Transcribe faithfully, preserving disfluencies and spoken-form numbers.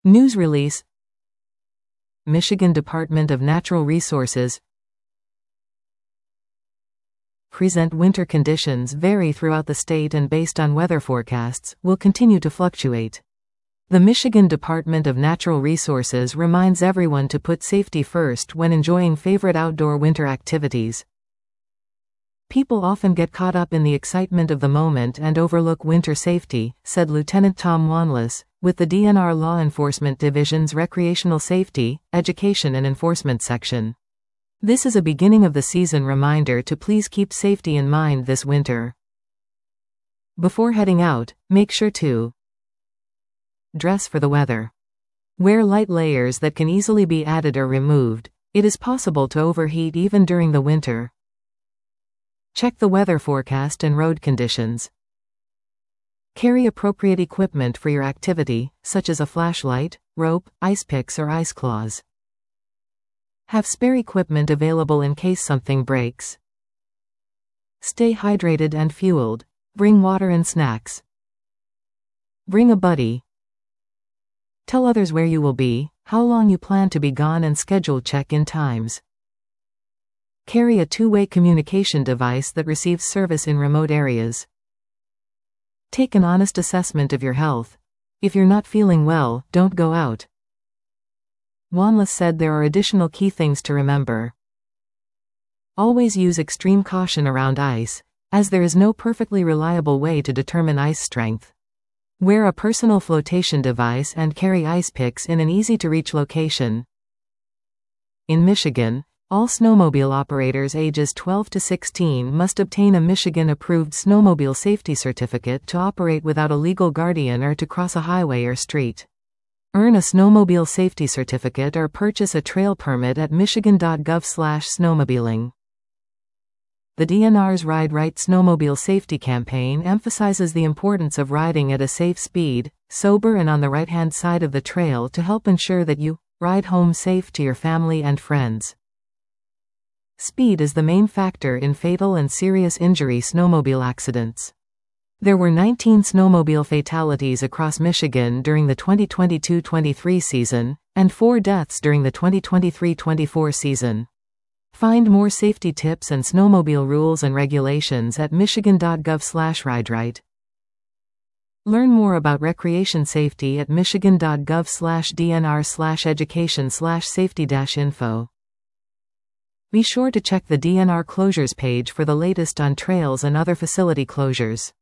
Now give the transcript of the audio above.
News release. Michigan Department of Natural Resources present winter conditions vary throughout the state and based on weather forecasts, will continue to fluctuate. The Michigan Department of Natural Resources reminds everyone to put safety first when enjoying favorite outdoor winter activities. People often get caught up in the excitement of the moment and overlook winter safety, said Lieutenant Tom Wanless, with the D N R Law Enforcement Division's Recreational Safety, Education and Enforcement section. This is a beginning of the season reminder to please keep safety in mind this winter. Before heading out, make sure to dress for the weather. Wear light layers that can easily be added or removed. It is possible to overheat even during the winter. Check the weather forecast and road conditions. Carry appropriate equipment for your activity, such as a flashlight, rope, ice picks or ice claws. Have spare equipment available in case something breaks. Stay hydrated and fueled. Bring water and snacks. Bring a buddy. Tell others where you will be, how long you plan to be gone and schedule check-in times. Carry a two-way communication device that receives service in remote areas. Take an honest assessment of your health. If you're not feeling well, don't go out. Wanless said there are additional key things to remember. Always use extreme caution around ice, as there is no perfectly reliable way to determine ice strength. Wear a personal flotation device and carry ice picks in an easy-to-reach location. In Michigan, all snowmobile operators ages twelve to sixteen must obtain a Michigan-approved snowmobile safety certificate to operate without a legal guardian or to cross a highway or street. Earn a snowmobile safety certificate or purchase a trail permit at michigan dot gov slash snowmobiling. The D N R's Ride Right Snowmobile Safety Campaign emphasizes the importance of riding at a safe speed, sober and on the right-hand side of the trail to help ensure that you ride home safe to your family and friends. Speed is the main factor in fatal and serious injury snowmobile accidents. There were nineteen snowmobile fatalities across Michigan during the twenty twenty-two twenty-three season, and four deaths during the twenty twenty-three twenty-four season. Find more safety tips and snowmobile rules and regulations at michigan dot gov slash ride right. Learn more about recreation safety at michigan dot gov slash D N R slash education slash safety dash info. Be sure to check the D N R closures page for the latest on trails and other facility closures.